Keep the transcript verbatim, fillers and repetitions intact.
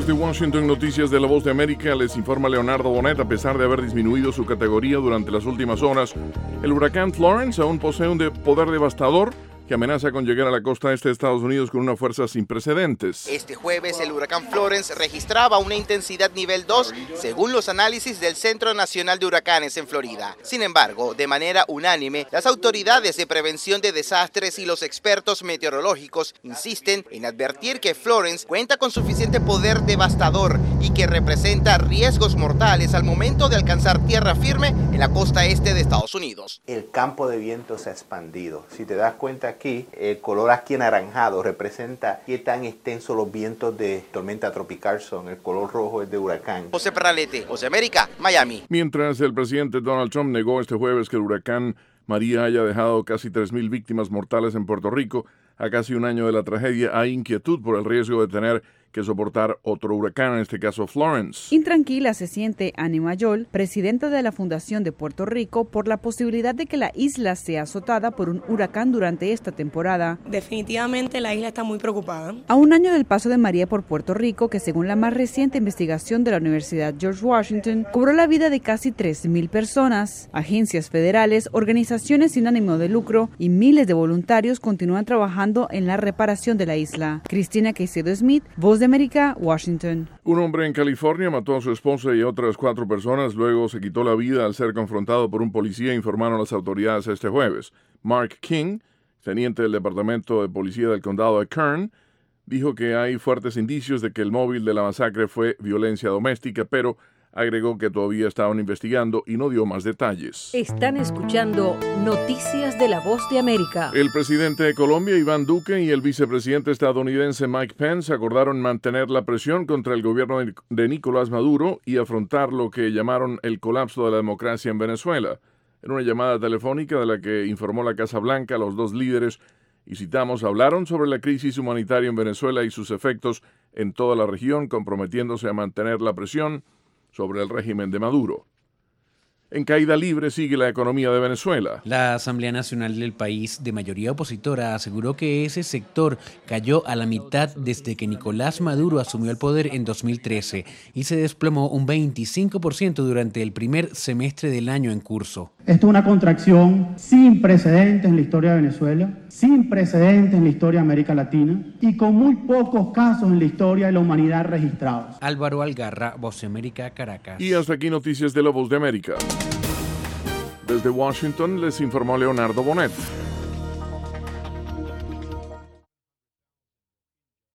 Desde Washington, Noticias de la Voz de América, les informa Leonardo Bonet. A pesar de haber disminuido su categoría durante las últimas horas, el huracán Florence aún posee un de poder devastador que amenaza con llegar a la costa este de Estados Unidos con una fuerza sin precedentes. Este jueves, el huracán Florence registraba una intensidad nivel dos, según los análisis del Centro Nacional de Huracanes en Florida. Sin embargo, de manera unánime, las autoridades de prevención de desastres y los expertos meteorológicos insisten en advertir que Florence cuenta con suficiente poder devastador y que representa riesgos mortales al momento de alcanzar tierra firme en la costa este de Estados Unidos. El campo de viento se ha expandido. Si te das cuenta aquí, el color aquí anaranjado representa qué tan extensos los vientos de tormenta tropical son. El color rojo es de huracán. José Perralete, Voz de América, Miami. Mientras el presidente Donald Trump negó este jueves que el huracán María haya dejado casi tres mil víctimas mortales en Puerto Rico, a casi un año de la tragedia hay inquietud por el riesgo de tener que soportar otro huracán, en este caso Florence. Intranquila se siente Annie Mayol, presidenta de la Fundación de Puerto Rico, por la posibilidad de que la isla sea azotada por un huracán durante esta temporada. Definitivamente la isla está muy preocupada. A un año del paso de María por Puerto Rico, que según la más reciente investigación de la Universidad George Washington, cobró la vida de casi tres mil personas. Agencias federales, organizaciones sin ánimo de lucro y miles de voluntarios continúan trabajando en la reparación de la isla. Cristina Caicedo Smith, Voz de América, Washington. Un hombre en California mató a su esposa y a otras cuatro personas, luego se quitó la vida al ser confrontado por un policía, informaron las autoridades este jueves. Mark King, teniente del Departamento de Policía del Condado de Kern, dijo que hay fuertes indicios de que el móvil de la masacre fue violencia doméstica, pero agregó que todavía estaban investigando y no dio más detalles. Están escuchando Noticias de la Voz de América. El presidente de Colombia, Iván Duque, y el vicepresidente estadounidense Mike Pence acordaron mantener la presión contra el gobierno de Nicolás Maduro y afrontar lo que llamaron el colapso de la democracia en Venezuela. En una llamada telefónica de la que informó la Casa Blanca, los dos líderes, y citamos, hablaron sobre la crisis humanitaria en Venezuela y sus efectos en toda la región, comprometiéndose a mantener la presión sobre el régimen de Maduro. En caída libre sigue la economía de Venezuela. La Asamblea Nacional del país, de mayoría opositora, aseguró que ese sector cayó a la mitad desde que Nicolás Maduro asumió el poder en dos mil trece y se desplomó un veinticinco por ciento durante el primer semestre del año en curso. Esto es una contracción sin precedentes en la historia de Venezuela, sin precedentes en la historia de América Latina y con muy pocos casos en la historia de la humanidad registrados. Álvaro Algarra, Voz de América, Caracas. Y hasta aquí Noticias de la Voz de América. Desde Washington les informó Leonardo Bonet.